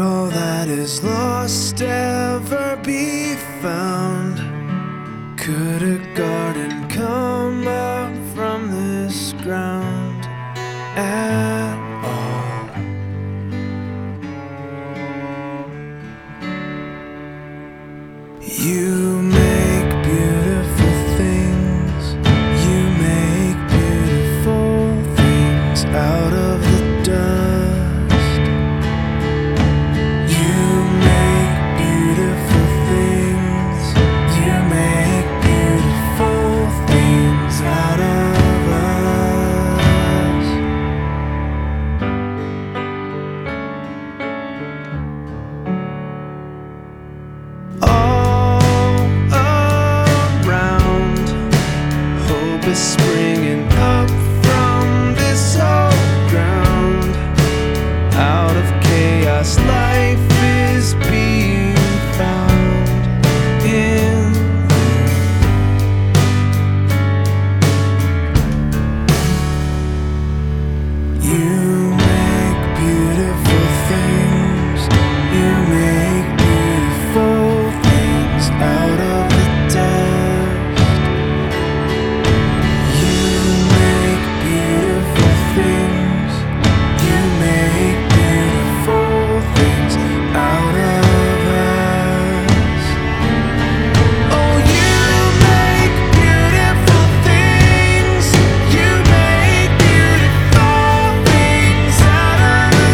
all that is lost ever be found? Could a garden come up from this ground at all? You make beautiful things, you make beautiful things out of the dust. You make beautiful things, you make beautiful things out of us. All around, hope is springing up from this old ground. Out of chaos, life is being found in you. You make beautiful things, you make beautiful things out of the dust. You make beautiful things, you make beautiful things out of us. Oh, you make beautiful things, you make beautiful things out of the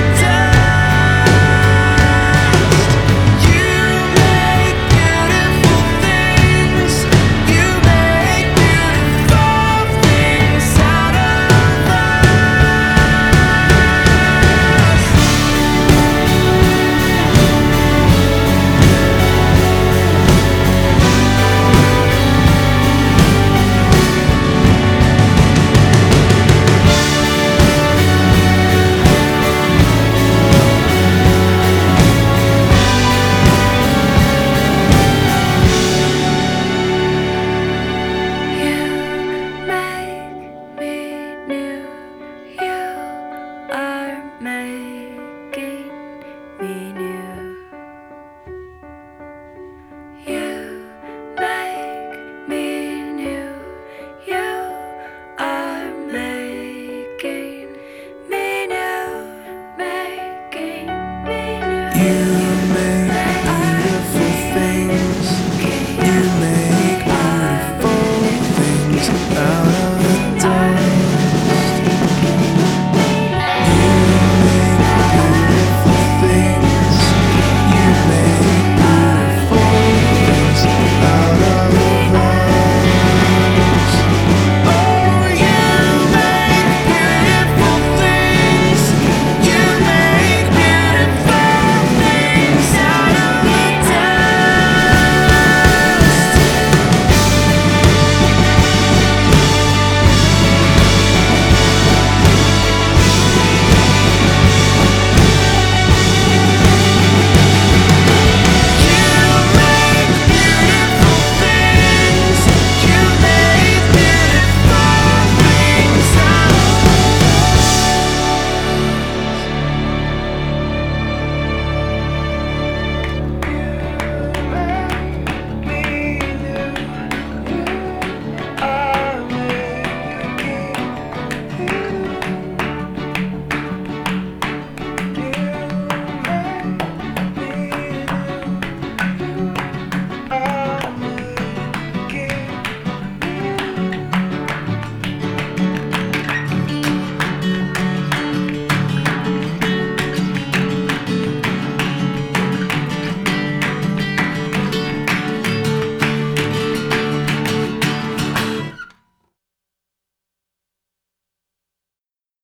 dust. You make beautiful things, you make beautiful things out of You make me new, you are making me new. You make me new, you are making me new, making me new. You